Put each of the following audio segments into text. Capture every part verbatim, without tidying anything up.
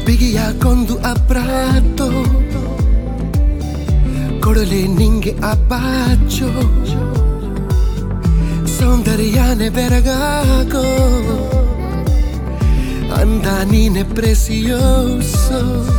ಬಿಗಿಯಾಕೊಂದು ಅಪ್ರಾತೋ ಕೊಡಲೆ ನಿಂಗೆ ಅಪ್ಪಾಚೋ ಸೌಂದರ್ಯನೇ ಬೆರಗಾಗೋ ಅಂದ ನೀನೆ ಪ್ರೆಸಿಯೋಸೋ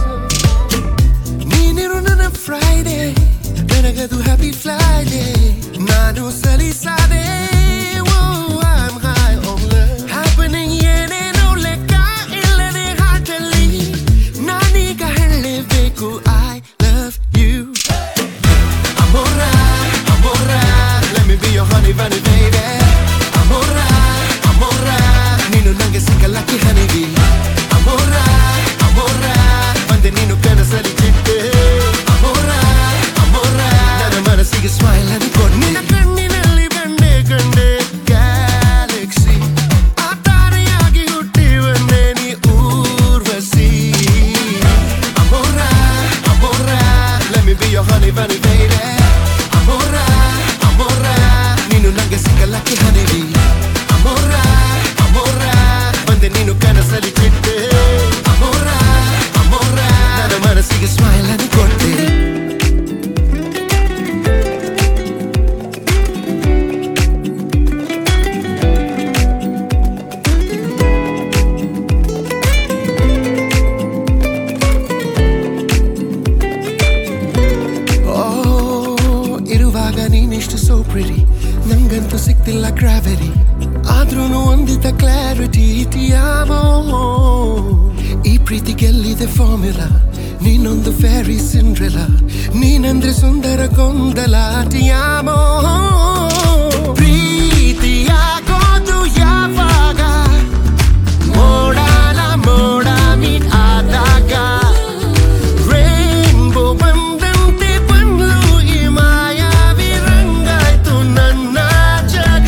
ನೀನಿರು ನನ್ನ ಫ್ರೈಡೇ ನನಗದು ಹ್ಯಾಪಿ ಫ್ರೈಡೇ ನಾನು ಸಲಿಸಾದೆ I'm high on love happening ಏನೇನೋ ಲೆಕ್ಕ ಇಲ್ಲದೆ ಹಾಟಲ್ಲಿ ನಾನೀಗ ಹೇಳಲೇಬೇಕು I love you Amora, amora let me be your honey bunny baby Amora, amora ನೀನು ನಂಗೆ ಸಿಕ್ಕ lucky honey bee Amora, amora ಬಂದೆ ನೀನು ಕನಸಲ್ಲಿ ಚಿಟ್ಟೆ Amora, amora ನನ್ನ ಮನಸ್ಸಿಗೆ ಸ್ಮೈಲ್ ಅನ್ನು ಕೊಡು ನಿನ್ನ ಕಣ್ಣಿನಲ್ಲಿ ಬಂಡೆ ಕಂಡೆ ಗ್ಯಾಲಕ್ಸಿ ಆ ತಾರೆಯಾಗಿ ಹುಟ್ಟಿ ಬಂದೆ ನೀ Urvashi Amora, amora let me be your honey bunny baby Amora, amora ನೀನು ನಂಗೆ ಸಿಕ್ಕ lucky honey bee Amora, amora ಬಂದೆ ನೀನು ಕನಸಲ್ಲಿ ಚಿಟ್ಟೆ Amora, amora ನನ್ನ ಮನಸ್ಸಿಗೆ ಸ್ಮೈಲ್ ಅನ್ನು ಕೊಟ್ಟೆ ಇರುವಾಗ ನೀನಿಷ್ಟು ಸೋ ಪ್ರಿಟಿ ನಂಗಂತೂ ಸಿಕ್ತಿಲ್ಲ ಗ್ರಾವಿಟಿ ಆದ್ರೂನು ಒಂದಿದ್ದ ಕ್ಲಾರಿಟಿ ಟಿಯಾಮೋ ಈ ಪ್ರೀತಿ ಗೆಲ್ಲಿದೆ ಫಾರ್ಮುಲಾ ನೀನೊಂದು ಫ್ಯಾರಿ ಸಿಂಡ್ರೆಲಾ ನೀನಂದ್ರೆ ಸುಂದರ ಗೊಂದಲ ಟಿಯಾಮೋ ಪ್ರೀತಿಯಾಗೋದು ಯಾವಾಗ ಮೋಡಾಲ ಮೋಡ ಮೀಟ್ ಆದಾಗ ರೈನ್ಬೋ ಬಂದಂತೆ ಬಂದ್ಲು ಈ ಮಾಯಾವಿ ರಂಗಾಯ್ತು ನನ್ನ ಜಗ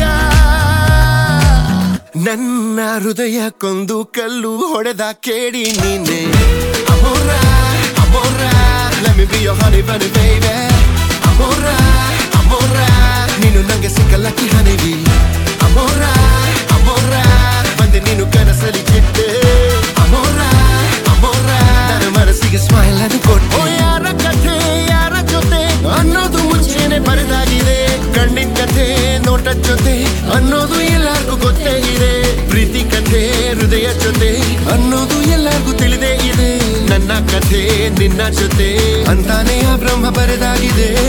ನನ್ನ ಹೃದಯಕ್ಕೊಂದು ಕಲ್ಲು ಹೊಡೆದ ಕೇಳಿ ನೀನೆ Amora, amora let me be your honey bunny baby Amora, amora ನೀನು ನಂಗೆ ಸಿಕ್ಕ lucky honey bee Amora, amora ಬಂದೆ ನೀನು ಕನಸಲ್ಲಿ ಚಿಟ್ಟೆ Amora, amora ನನ್ನ ಮನಸ್ಸಿಗೆ ಸ್ಮೈಲ್ ಅನ್ನು ಕೊಟ್ಟೆ ಯಾರ ಕಥೆ ಯಾರ ಜೊತೆ ಅನ್ನೋದು ಮುಂಚೆನೆ ಬರೆದಾಗಿದೆ ಕಣ್ಣಿನ ಕಥೆ ನೋಟದ ಜೊತೆ ಅನ್ನೋದು ಎಲ್ಲರಿಗೂ ಗೊತ್ತೇ ಇದೆ ಪ್ರೀತಿ ಕಥೆ ಹೃದಯ ಜೊತೆ ಅನ್ನೋದು ಎಲ್ಲರಿಗೂ ತಿಳಿದೇ ಇದೆ ನನ್ನ ಕಥೆ ನಿನ್ನ ಜೊತೆ ಅಂತಾನೆ ಆ ಬ್ರಹ್ಮ ಬರೆದಾಗಿದೆ